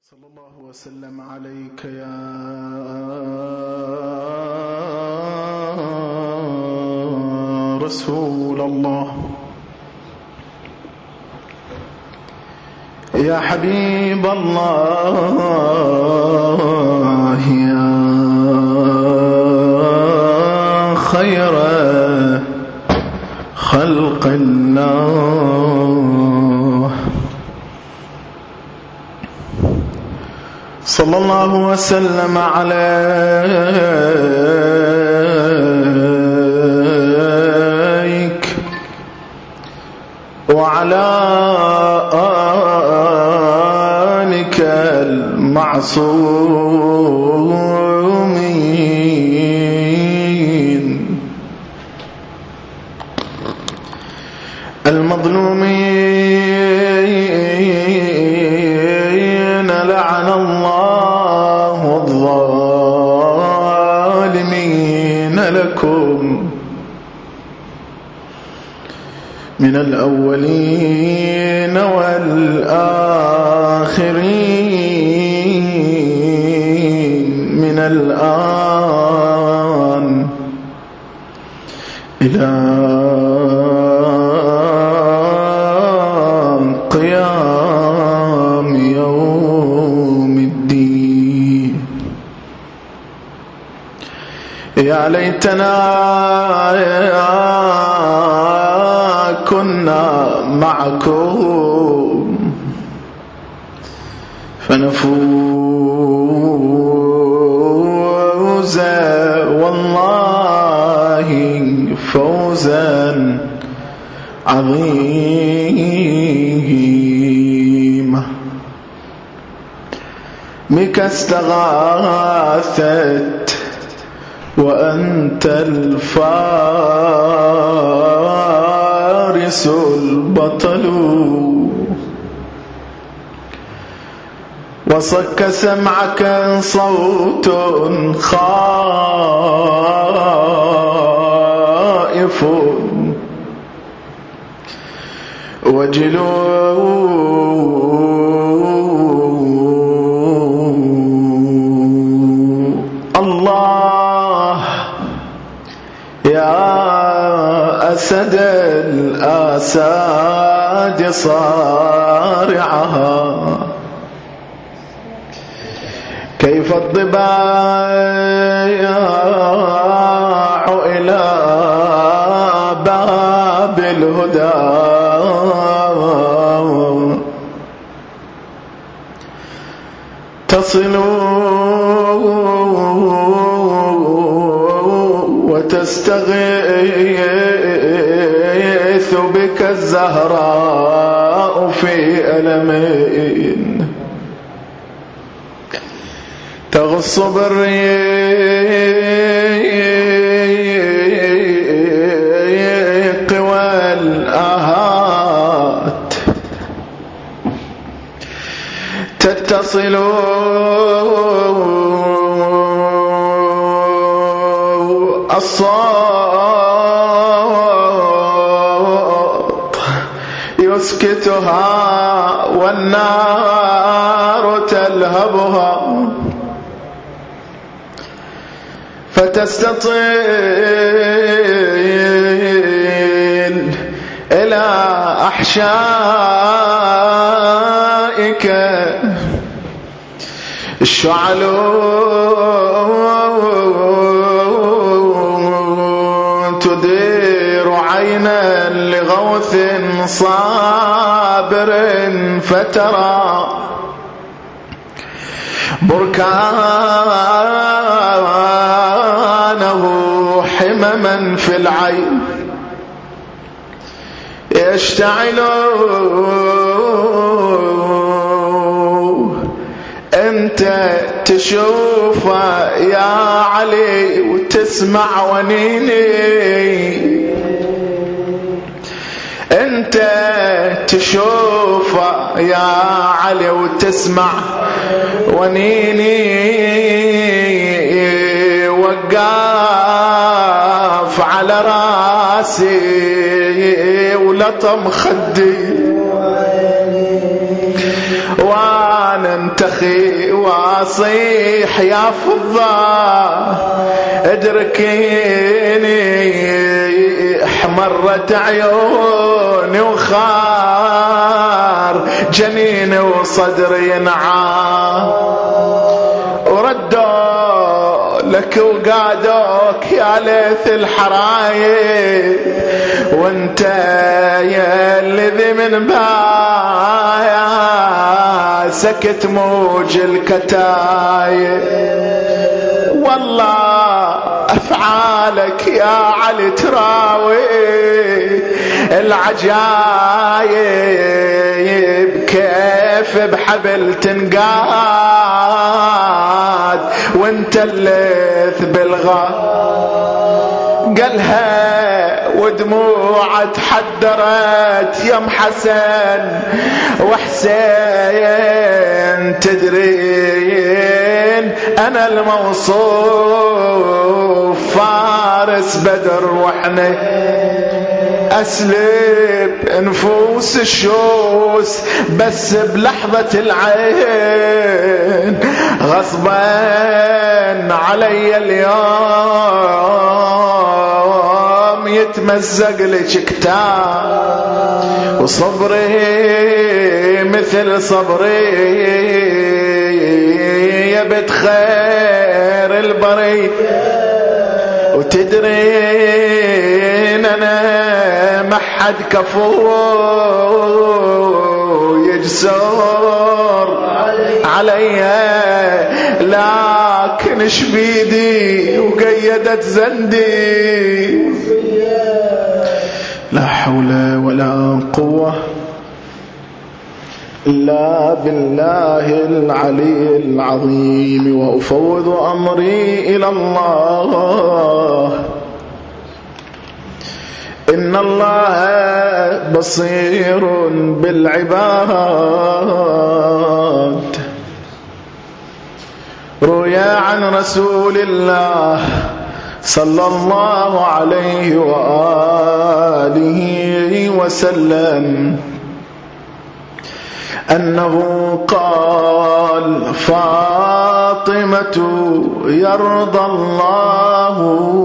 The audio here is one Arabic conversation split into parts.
صلى الله وسلم عليك يا رسول الله، يا حبيب الله، يا خير خلق الله. صلى الله وسلم عليك وعلى آلك المعصومين المظلومين، لعن الله الظالمين لكم من الأولين والآخرين، من الآن إلى قيام يوم الدين. يا ليتنا كنا معكم فنفوز والله فوزا عظيما. بك استغاثت وأنت الفارس البطل، وصك سمعك صوت خائف وجلو الله يا أسد الآساد صارعها، كيف الضباع إلى باب الهدى، تصل وتستغيث بك الزهراء في ألم، تغص بالريق والآهات، تتصل الصوت يسكتها والنار تلهبها، فتستطيل إلى أحشائك الشعل تدير عينا لغوث صابر، فترى بركانه حمما في العين يشتعل، انت تشوف يا علي وتسمع ونيني، انت تشوف يا علي وتسمع ونيني، وقاف على راسي ولطم خدي، وانا والتخي واصيح يا فضة ادركيني احمرت عيوني وخار جنيني وصدري ينعى وردوا لك وقادوك يا ليث الحرايب وانت يا الذي من بايا سكت موج الكتايب والله أفعالك يا علي تراوي العجايب كيف بحبل تنقاد وانت الليث بالغا قالها ودموع تحدرت يا محسن وحسين تدرين انا الموصوف فارس بدر وحنا اسلب نفوس الشوس بس بلحظة العين غصبا علي اليوم يتمزق لك كتاب وصبري مثل صبري يا بنت خير البري وتدرين انا ما حد كفو يجسر عليها لكن شبيدي وقيدت زندي لا حول ولا قوة إلا بالله العلي العظيم وأفوض أمري إلى الله إن الله بصير بالعباد روي عن رسول الله صلى الله عليه وآله وسلم أنه قال فاطمة يرضى الله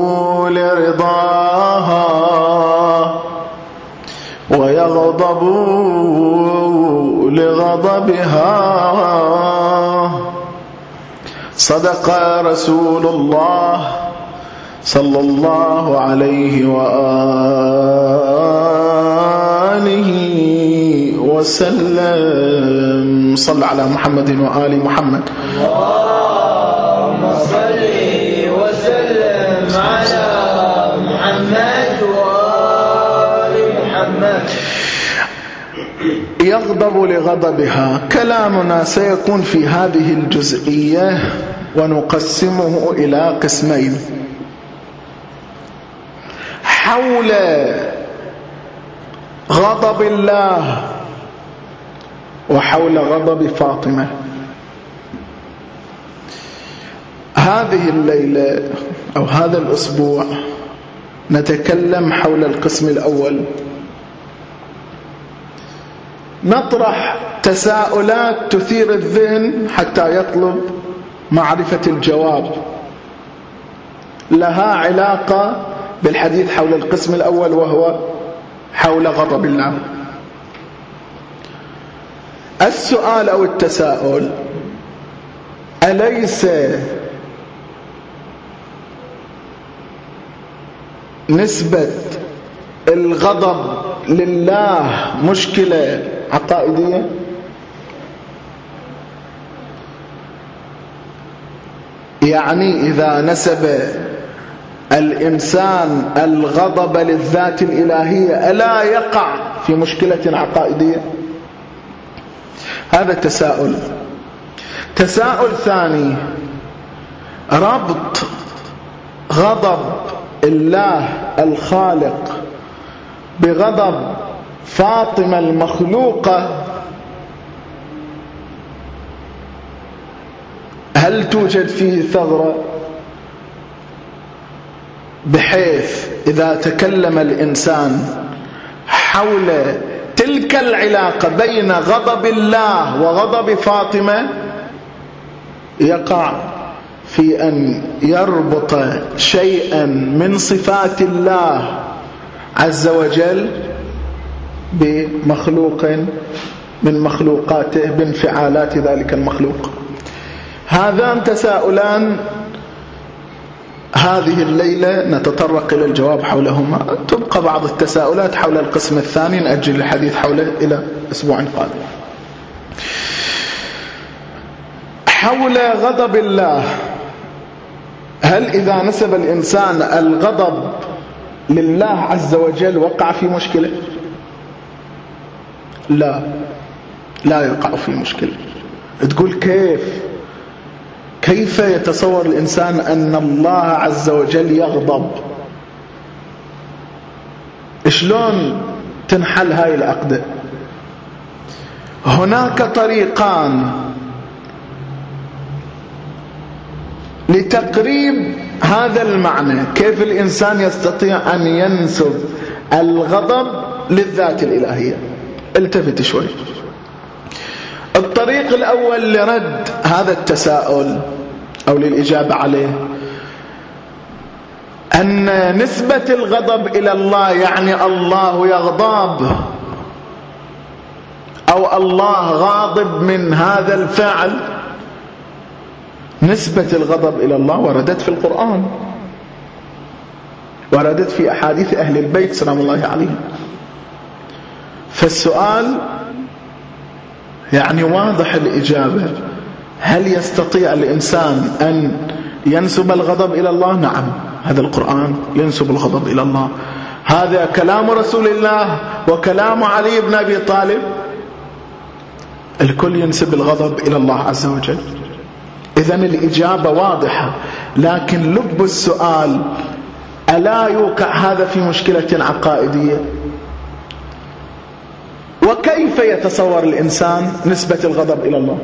لرضاها ويغضب لغضبها صدق رسول الله صلى الله عليه وآله وسلم صلى على محمد وآل محمد اللهم صل وسلم على محمد وآل محمد. يغضب لغضبها. كلامنا سيكون في هذه الجزئية ونقسمه إلى قسمين حول غضب الله وحول غضب فاطمة. هذه الليلة أو هذا الأسبوع نتكلم حول القسم الأول، نطرح تساؤلات تثير الذهن حتى يطلب معرفة الجواب، لها علاقة بالحديث حول القسم الأول وهو حول غضب الله. السؤال أو التساؤل: أليس نسبة الغضب لله مشكلة عقائدية؟ يعني إذا نسب الإنسان الغضب للذات الإلهية ألا يقع في مشكلة عقائدية؟ هذا تساؤل. تساؤل ثاني: ربط غضب الله الخالق بغضب فاطمة المخلوقة، هل توجد فيه ثغرة بحيث إذا تكلم الإنسان حول تلك العلاقة بين غضب الله وغضب فاطمة يقع في أن يربط شيئا من صفات الله عز وجل بمخلوق من مخلوقاته بانفعالات ذلك المخلوق. هذان تساؤلان هذه الليلة نتطرق إلى الجواب حولهما. تبقى بعض التساؤلات حول القسم الثاني نأجل الحديث حوله إلى أسبوع قادم. حول غضب الله، هل إذا نسب الإنسان الغضب لله عز وجل وقع في مشكلة؟ لا يقع في مشكلة. تقول كيف يتصور الإنسان أن الله عز وجل يغضب؟ شلون تنحل هاي العقدة؟ هناك طريقان لتقريب هذا المعنى. كيف الإنسان يستطيع أن ينسب الغضب للذات الإلهية؟ التفت شوي. الطريق الأول لرد هذا التساؤل أو للإجابة عليه أن نسبة الغضب إلى الله يعني الله يغضب أو الله غاضب من هذا الفعل. نسبة الغضب إلى الله وردت في القرآن، وردت في أحاديث أهل البيت سلام الله عليهم. فالسؤال يعني واضح الإجابة. هل يستطيع الإنسان أن ينسب الغضب إلى الله؟ نعم، هذا القرآن ينسب الغضب إلى الله. هذا كلام رسول الله وكلام علي بن أبي طالب، الكل ينسب الغضب إلى الله عز وجل. إذن الإجابة واضحة، لكن لب السؤال ألا يوقع هذا في مشكلة عقائدية؟ وكيف يتصور الإنسان نسبة الغضب إلى الله؟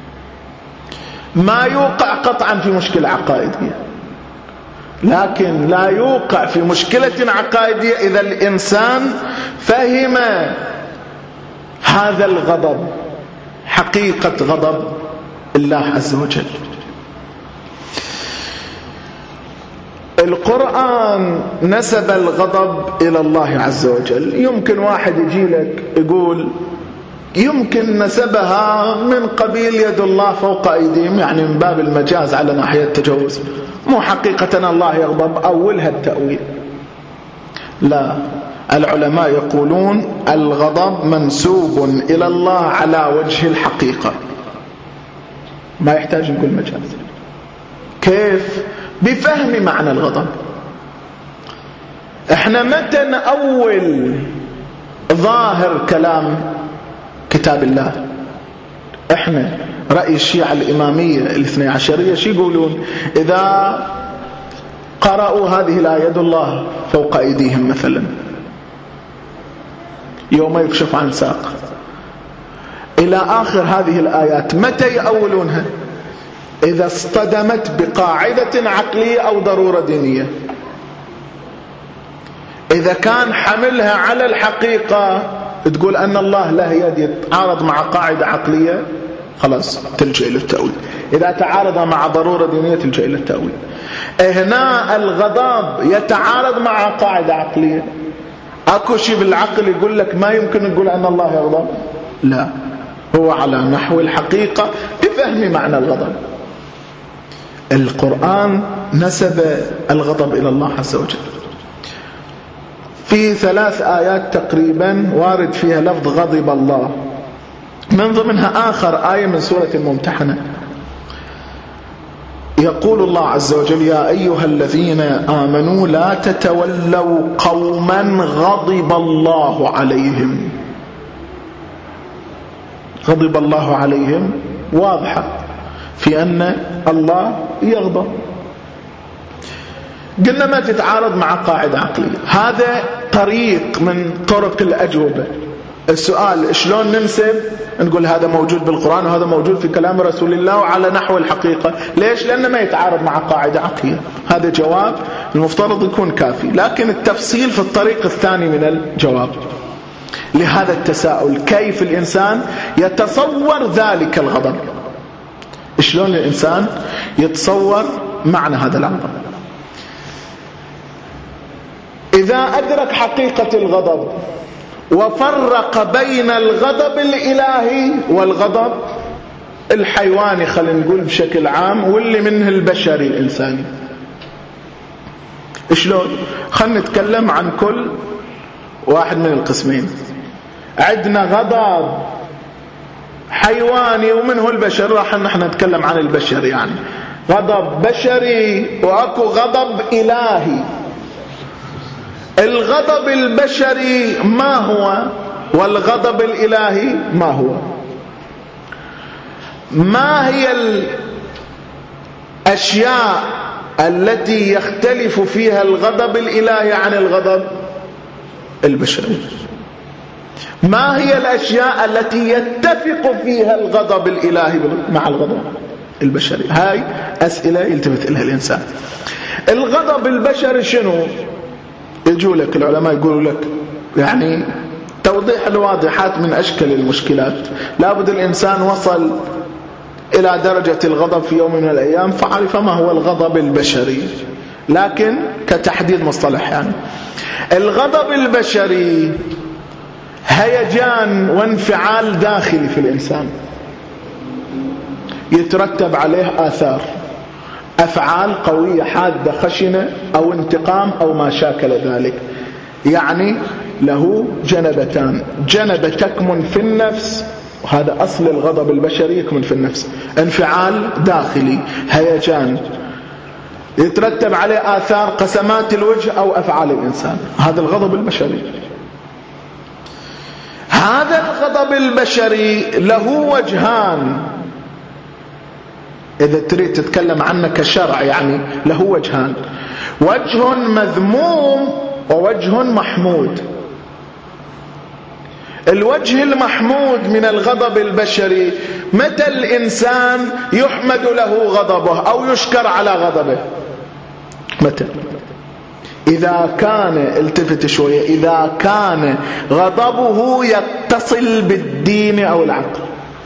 ما يوقع قطعا في مشكلة عقائدية، لكن لا يوقع في مشكلة عقائدية إذا الإنسان فهم هذا الغضب حقيقة غضب الله عز وجل. القرآن نسب الغضب إلى الله عز وجل. يمكن واحد يجي لك يقول يمكن نسبها من قبيل يد الله فوق أيديهم، يعني من باب المجاز على ناحية التجوز، مو حقيقة الله يغضب، أولها التأويل. لا، العلماء يقولون الغضب منسوب إلى الله على وجه الحقيقة، ما يحتاج نقول مجاز. كيف؟ بفهم معنى الغضب. احنا متى نأول ظاهر كلام كتاب الله؟ احنا رأي الشيعة الإمامية الاثني عشرية شي يقولون؟ إذا قرأوا هذه الآية يد الله فوق أيديهم مثلا، يوم يكشف عن ساق، إلى آخر هذه الآيات، متى يأولونها؟ إذا اصطدمت بقاعدة عقلية أو ضرورة دينية. إذا كان حملها على الحقيقة تقول أن الله له يد يتعارض مع قاعدة عقلية، خلاص تلجأ إلى التأويل. إذا تعارض مع ضرورة دينية تلجأ إلى التأويل. هنا الغضب يتعارض مع قاعدة عقلية. أكو شيء بالعقل يقول لك ما يمكن نقول أن الله يغضب؟ لا، هو على نحو الحقيقة بفهم معنى الغضب. القرآن نسب الغضب إلى الله عز وجل في 3 آيات تقريبا وارد فيها لفظ غضب الله، من ضمنها آخر آية من سورة الممتحنة. يقول الله عز وجل يا أيها الذين آمنوا لا تتولوا قوما غضب الله عليهم. غضب الله عليهم واضحة في أن الله يغضب. قلنا ما تتعارض مع قاعدة عقلية. هذا طريق من طرق الأجوبة. السؤال شلون ننسب؟ نقول هذا موجود بالقرآن وهذا موجود في كلام رسول الله وعلى نحو الحقيقة. ليش؟ لأنه ما يتعارض مع قاعدة عقلية. هذا جواب المفترض يكون كافي، لكن التفصيل في الطريق الثاني من الجواب لهذا التساؤل: كيف الإنسان يتصور ذلك الغضب؟ شلون الإنسان يتصور معنى هذا الغضب؟ إذا أدرك حقيقة الغضب وفرق بين الغضب الإلهي والغضب الحيواني، خلينا نقول بشكل عام، واللي منه البشري الإنساني. شلون؟ خلينا نتكلم عن كل واحد من القسمين. عندنا غضب حيواني ومنه البشر، راح نحن نتكلم عن البشر، يعني غضب بشري واكو غضب إلهي. الغضب البشري ما هو والغضب الإلهي ما هو؟ ما هي الأشياء التي يختلف فيها الغضب الإلهي عن الغضب البشري؟ ما هي الأشياء التي يتفق فيها الغضب الإلهي مع الغضب البشري؟ هاي أسئلة يلتفت إليها الإنسان. الغضب البشري شنو؟ يجوا لك العلماء يقولوا لك يعني توضيح الواضحات من أشكال المشكلات. لابد الإنسان وصل إلى درجة الغضب في يوم من الأيام فعرف ما هو الغضب البشري، لكن كتحديد مصطلح يعني الغضب البشري هيجان وانفعال داخلي في الإنسان يترتب عليه آثار، أفعال قوية حادة خشنة أو انتقام أو ما شاكل ذلك. يعني له جنبتان، جنبة تكمن في النفس، وهذا أصل الغضب البشري، يكمن في النفس، انفعال داخلي هيجان يترتب عليه آثار قسمات الوجه أو أفعال الإنسان. هذا الغضب البشري. هذا الغضب البشري له وجهان، إذا تريد تتكلم عنه كشرع يعني له وجهان، وجه مذموم ووجه محمود. الوجه المحمود من الغضب البشري متى الإنسان يحمد له غضبه أو يشكر على غضبه؟ متى؟ إذا كان، التفت شوية، إذا كان غضبه يتصل بالدين أو العقل.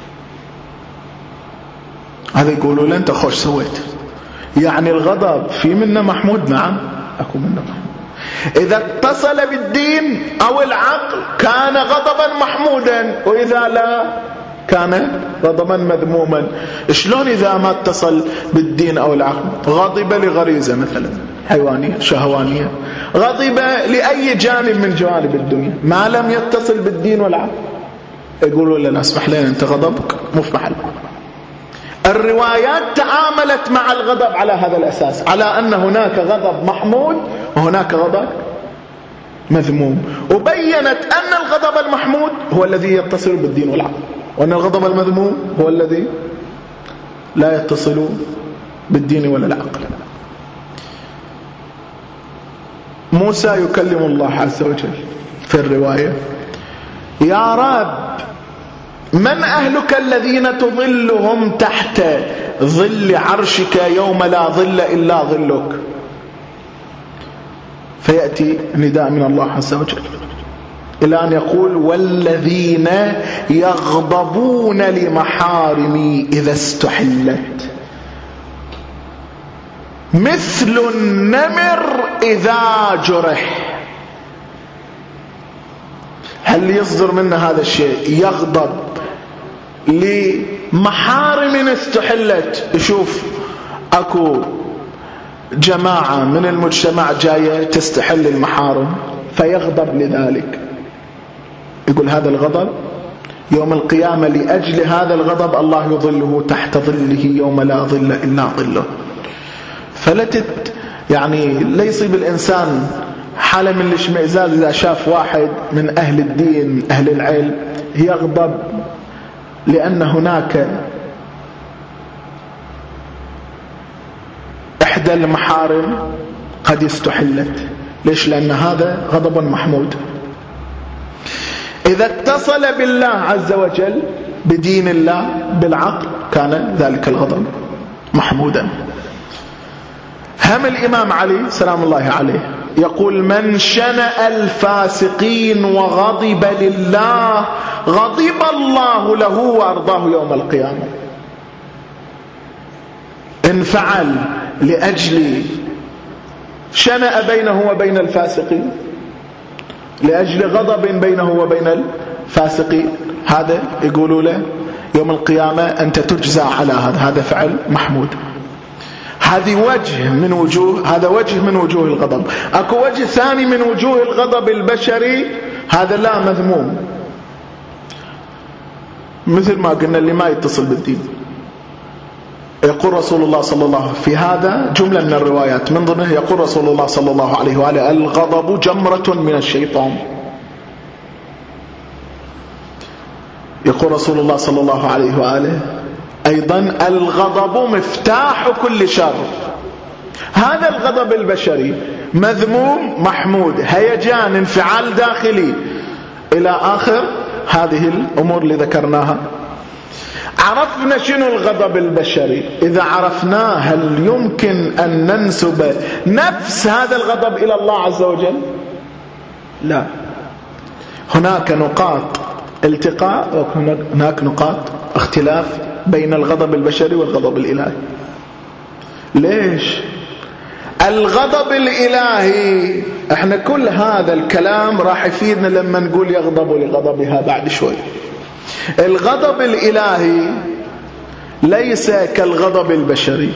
هذا يقولوا له أنت خوش سويت، يعني الغضب في منه محمود، نعم أكو منه محمود. إذا اتصل بالدين أو العقل كان غضبا محمودا، وإذا لا كان غضبا مذموما. شلون إذا ما اتصل بالدين أو العقل؟ غضب لغريزة مثلا حيوانية شهوانية، غضب لأي جانب من جوانب الدنيا، ما لم يتصل بالدين والعقل يقولوا لنا اسمح لنا أنت غضبك مو في محل. الروايات تعاملت مع الغضب على هذا الأساس، على أن هناك غضب محمود وهناك غضب مذموم، وبينت أن الغضب المحمود هو الذي يتصل بالدين والعقل، وأن الغضب المذموم هو الذي لا يتصل بالدين ولا العقل. موسى يكلم الله عز وجل في الرواية: يا رب من أهلك الذين تظلهم تحت ظل عرشك يوم لا ظل إلا ظلك؟ فيأتي نداء من الله عز وجل إلى أن يقول: والذين يغضبون لمحارمي إذا استحلت مثل النمر إذا جرح. هل يصدر منا هذا الشيء؟ يغضب لمحارم استحلت. شوف أكو جماعة من المجتمع جاية تستحل المحارم فيغضب لذلك، يقول هذا الغضب يوم القيامة لأجل هذا الغضب الله يظله تحت ظله يوم لا ظل إلا ظله. يعني لا يصيب الإنسان حالة من الاشمئزاز إذا شاف واحد من أهل الدين أهل العلم يغضب لأن هناك إحدى المحارم قد استحلت. ليش؟ لأن هذا غضب محمود. إذا اتصل بالله عز وجل بدين الله بالعقل كان ذلك الغضب محمودا. هم الإمام علي سلام الله عليه يقول: من شنأ الفاسقين وغضب لله غضب الله له وأرضاه يوم القيامة. انفعل لأجل شنأ بينه وبين الفاسقين، لأجل غضب بينه وبين الفاسقين، هذا يقولوا له يوم القيامة أنت تجزى على هذا فعل محمود. هذه وجه من وجوه، هذا وجه من وجوه الغضب. أكو وجه ثاني من وجوه الغضب البشري، هذا لا مذموم، مثل ما قلنا اللي ما يتصل بالدين. يقول رسول الله صلى الله عليه وسلم في هذا جملة من الروايات، من ضمنها يقول رسول الله صلى الله عليه وآله الغضب جمرة من الشيطان. يقول رسول الله صلى الله عليه وآله أيضا الغضب مفتاح كل شر. هذا الغضب البشري مذموم محمود، هيجان انفعال داخلي إلى آخر هذه الأمور اللي ذكرناها. عرفنا شنو الغضب البشري، إذا عرفناه هل يمكن أن ننسب نفس هذا الغضب إلى الله عز وجل؟ لا، هناك نقاط التقاء وهناك نقاط اختلاف بين الغضب البشري والغضب الإلهي. ليش؟ الغضب الإلهي احنا كل هذا الكلام راح يفيدنا لما نقول يغضب لغضبها بعد شوي. الغضب الإلهي ليس كالغضب البشري.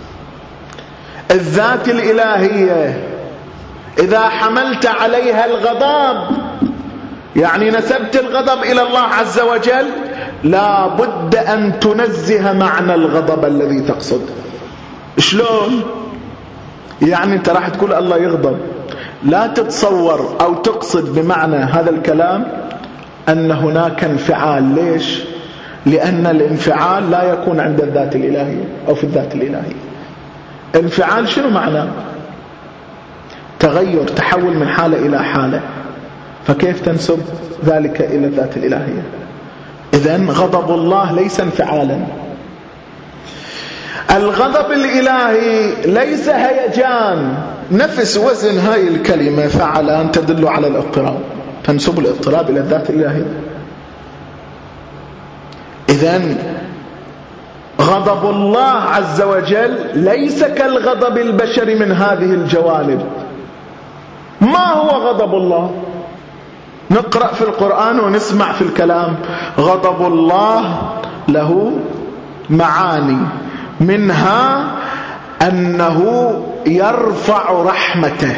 الذات الإلهية إذا حملت عليها الغضب يعني نسبت الغضب إلى الله عز وجل، لا بد أن تنزه معنى الغضب الذي تقصد. شلون؟ يعني أنت راح تقول الله يغضب، لا تتصور أو تقصد بمعنى هذا الكلام أن هناك انفعال. ليش؟ لأن الانفعال لا يكون عند الذات الإلهية أو في الذات الإلهية. انفعال شنو معناه؟ تغير، تحول من حالة إلى حالة، فكيف تنسب ذلك إلى الذات الإلهية؟ إذن غضب الله ليس انفعالا. الغضب الإلهي ليس هيجان، نفس وزن هاي الكلمة فعلان تدل على الاضطراب، تنسب الاضطراب إلى الذات الإلهية. إذن غضب الله عز وجل ليس كالغضب البشري من هذه الجوانب. ما هو غضب الله؟ نقرأ في القرآن ونسمع في الكلام غضب الله له معاني، منها أنه يرفع رحمته.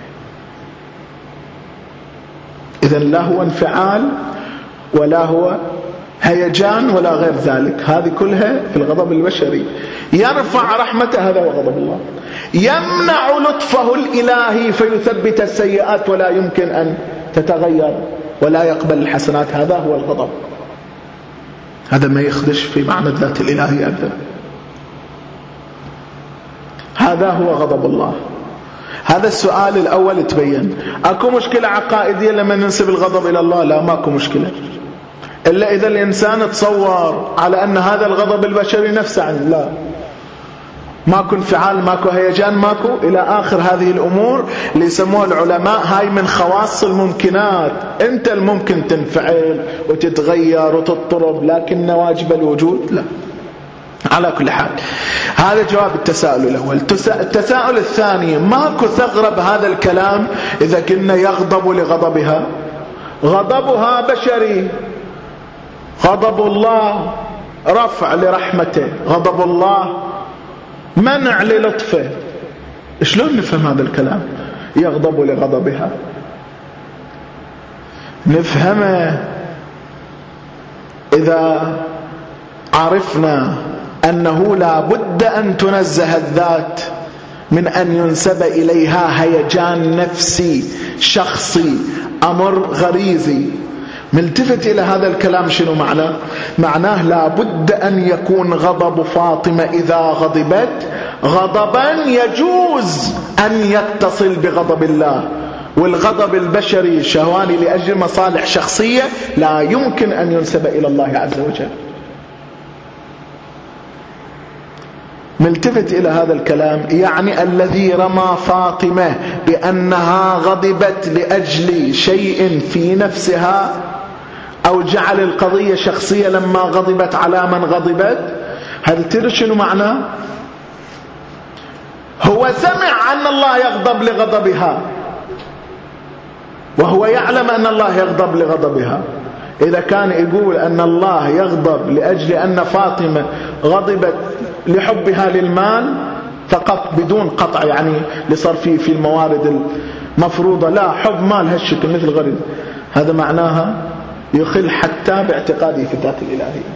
إذن لا هو انفعال ولا هو هيجان ولا غير ذلك، هذه كلها في الغضب البشري. يرفع رحمته، هذا هو غضب الله. يمنع لطفه الإلهي فيثبت السيئات ولا يمكن أن تتغير ولا يقبل الحسنات، هذا هو الغضب. هذا ما يخدش في معنى الذات الإلهية أبدا. هذا هو غضب الله. هذا السؤال الأول تبين. أكو مشكلة عقائدية لما ننسب الغضب إلى الله؟ لا، ماكو مشكلة، إلا إذا الإنسان تصور على أن هذا الغضب البشري نفسه عنه. لا، ماكو انفعال، ماكو هيجان، ماكو إلى آخر هذه الأمور اللي يسموها العلماء هاي من خواص الممكنات. أنت الممكن تنفعل وتتغير وتضطرب، لكن واجب الوجود لا. على كل حال هذا جواب التساؤل الأول. التساؤل الثاني، ماكو ثغرة بهذا الكلام إذا كنا يغضب لغضبها؟ غضبها بشري، غضب الله رفع لرحمته، غضب الله منع للطفه. شلون نفهم هذا الكلام؟ يغضب لغضبها نفهمه إذا عرفنا أنه لا بد أن تنزه الذات من أن ينسب إليها هيجان نفسي شخصي، أمر غريزي. ملتفت إلى هذا الكلام شنو معناه؟ معناه لا بد أن يكون غضب فاطمة إذا غضبت غضبا يجوز أن يتصل بغضب الله، والغضب البشري شهواني لأجل مصالح شخصية لا يمكن أن ينسب إلى الله عز وجل. ملتفت إلى هذا الكلام، يعني الذي رمى فاطمة بأنها غضبت لأجل شيء في نفسها أو جعل القضية شخصية لما غضبت على من غضبت، هل تدري شنو معناه؟ هو سمع أن الله يغضب لغضبها، وهو يعلم أن الله يغضب لغضبها. إذا كان يقول أن الله يغضب لأجل أن فاطمة غضبت لحبها للمال فقط بدون قطع يعني لصرفه في الموارد المفروضة، لا حب مال هالشكل مثل غريب، هذا معناها يخل حتى باعتقاده في الذات الإلهية.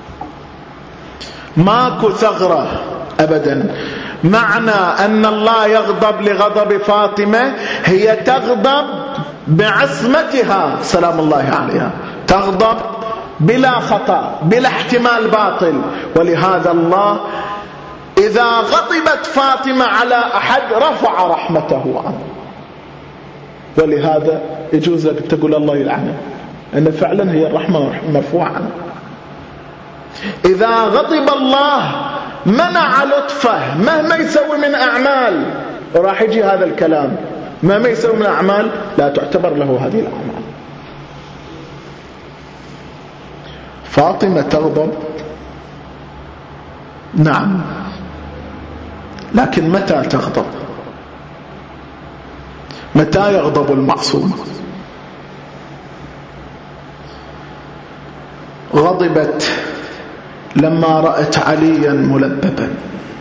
ماكو ثغرة أبدا. معنى أن الله يغضب لغضب فاطمة هي تغضب بعصمتها سلام الله عليها، تغضب بلا خطأ بلا احتمال باطل. ولهذا الله إذا غضبت فاطمة على أحد رفع رحمته عنه، ولهذا يجوز لك تقول الله يلعنه، أن فعلا هي الرحمة مرفوعة عنه. إذا غضب الله منع لطفه مهما يسوي من أعمال، وراح يجي هذا الكلام، مهما يسوي من أعمال لا تعتبر له هذه الأعمال. فاطمة تغضب نعم، لكن متى تغضب؟ متى يغضب المعصوم؟ غضبت لما رأت عليا ملببا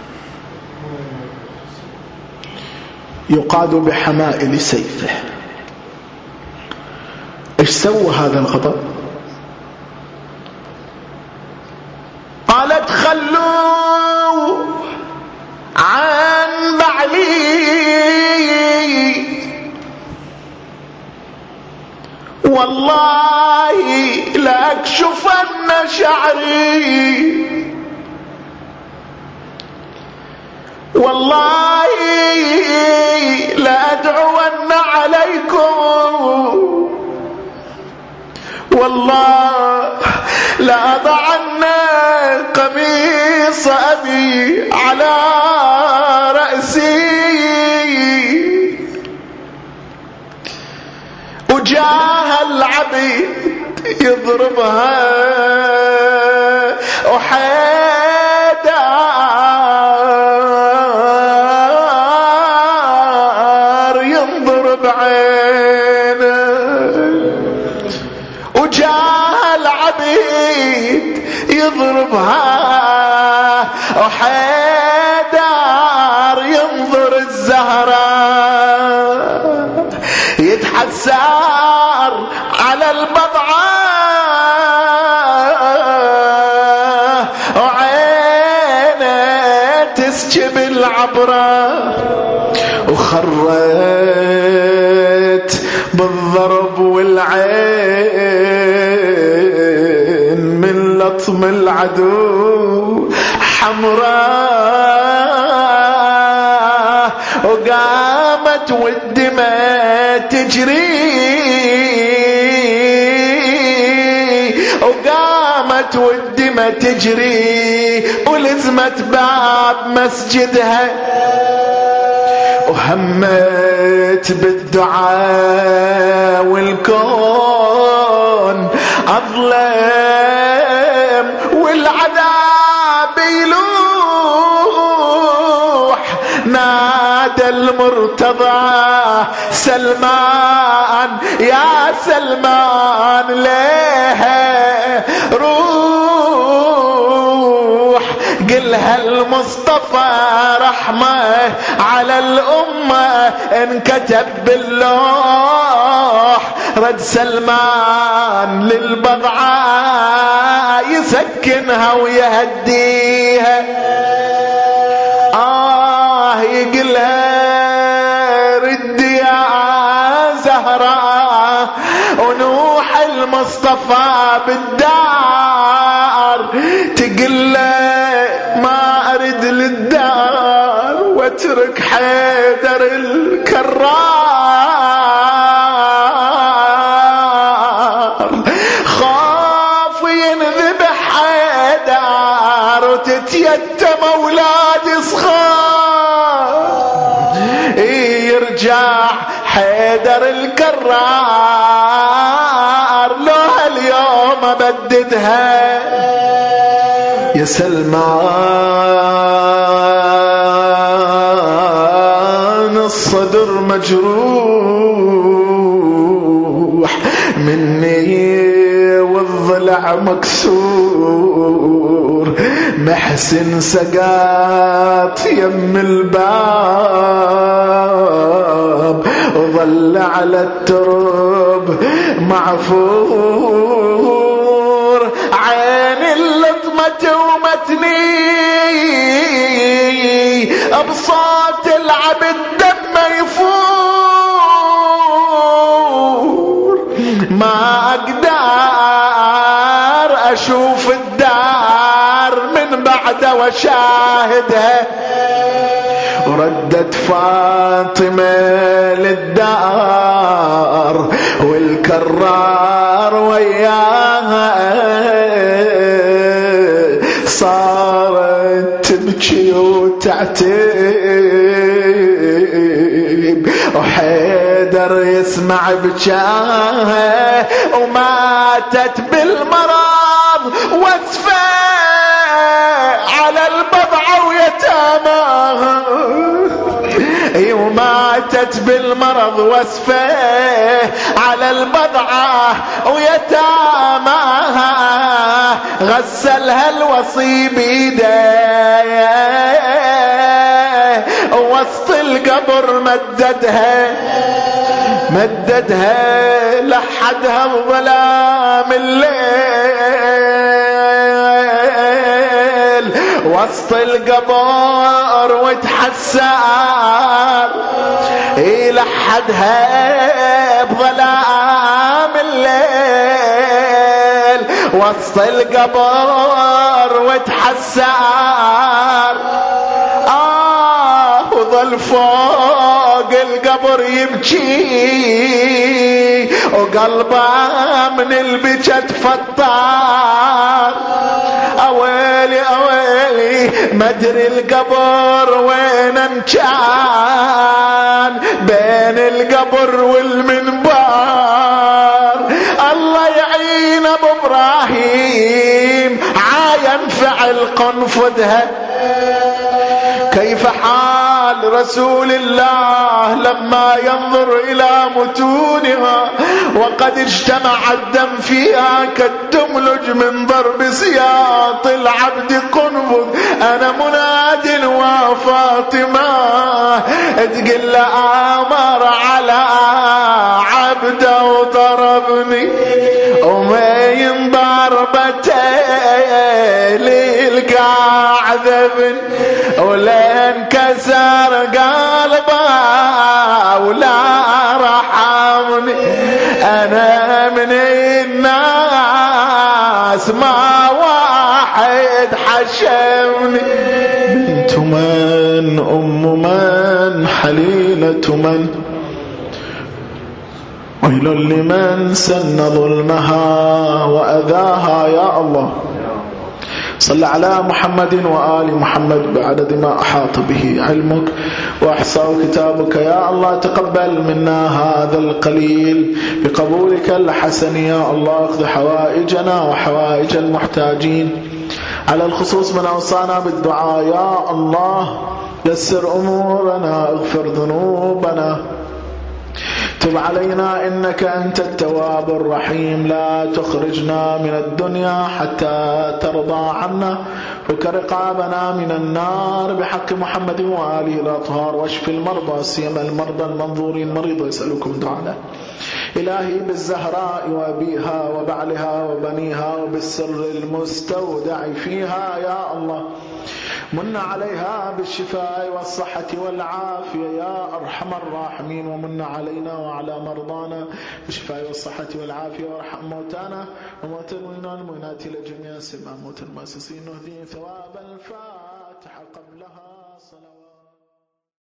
يقاد بحمائل سيفه. ايش سوى هذا الغضب؟ قالت خلوا عن بعلي والله لأكشفن شعري، والله لأدعون عليكم، والله لأضعن قميص أبي على رأسي، وجاه العبيد يضربها وحيدار ينضرب عينه، وجاه العبيد يضربها وحيدار ينظر الزهراء، يتحسر على البضعة وعينه تسكب العبرة، وخرت بالضرب والعين من لطم العدو حمراء، وقامت والدماء تجري، وقامت والدماء تجري، ولزمت باب مسجدها، وهمت بالدعاء والكون أظلم والعذاب يلوح، نادى المرتضى سلمان يا سلمان ليه روح، قلها المصطفى رحمة على الأمة انكتب باللوح، رد سلمان للبضعة يسكنها ويهديها، يقلها رد يا زهراء، ونوح المصطفى بالدار، تقله ما أرد للدار واترك حيدر الكرار، خاف ينذبح حيدر وتتيتم أولاد صغار، يرجع حيدر الكرار لو هاليوم أبددها يا سلمان مجروح مني والضلع مكسور، محسن سقات يم الباب وظل على الترب معفور، عين اللطمة تومتني بصوت العبد دم يفور، ما أقدر أشوف الدار من بعد وشاهدها، وردت فاطمة للدار والكرار وياها، صارت تبكي وتعتب وحيدر يسمع بكاها، وماتت بالمرض واسفة على البضعة ويتاماها، وماتت بالمرض واسفة على البضعة ويتاماها، غسلها الوصي بيده وسط القبر مددها لحدها بظلام الليل وسط القبر وتحسر، لحدها بظلام الليل وسط القبر وتحسر، وظل فوق القبر يبكي وقلبه من البكا تفطر، اويلي اويلي مدري القبر وين كان، بين القبر والمنبر، الله يعين ابو ابراهيم عاين فعل قنفذها. كيف حال رسول الله لما ينظر إلى متونها وقد اجتمع الدم فيها كالدملج من ضرب سياط العبد قنفذ، أنا مناد وفاطمة تقل آمر على عبده وضربني ومين ضربتي للقاع ذبن ولين كسر قلبه ولا رحمني، أنا من الناس ما واحد حشمني. بنت من أم من حليلة من، ويل لمن سن ظلمها وأذاها. يا الله صل على محمد وآل محمد بعدد ما أحاط به علمك وأحصاه كتابك. يا الله تقبل منا هذا القليل بقبولك الحسن. يا الله اقض حوائجنا وحوائج المحتاجين، على الخصوص من أوصانا بالدعاء. يا الله يسر أمورنا، اغفر ذنوبنا، تب علينا إنك أنت التواب الرحيم. لا تخرجنا من الدنيا حتى ترضى عنا، فك رقابنا من النار بحق محمد وآله الأطهار، واشف المرضى سيما المرضى المنظورين مريض يسألكم دعانا. إلهي بالزهراء وأبيها وبعلها وبنيها وبالسر المستودع فيها، يا الله من عليها بالشفاء والصحة والعافية يا أرحم الراحمين، ومن علينا وعلى مرضانا بالشفاء والصحة والعافية، وارحم موتانا وموتى المؤمنات لجميع سمع موتى المؤسسين، نهدي ثواب الفاتحة قبلها.